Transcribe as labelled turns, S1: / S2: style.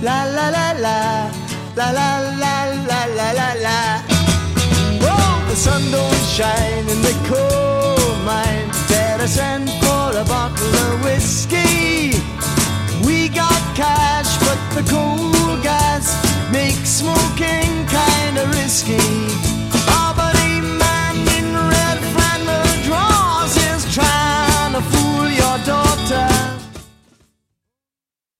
S1: La la la la, la la la la la la la. Oh, the sun don't shine in the coal mine. Better send for a bottle of whiskey. We got cash, but the coal gas makes smoking kinda risky.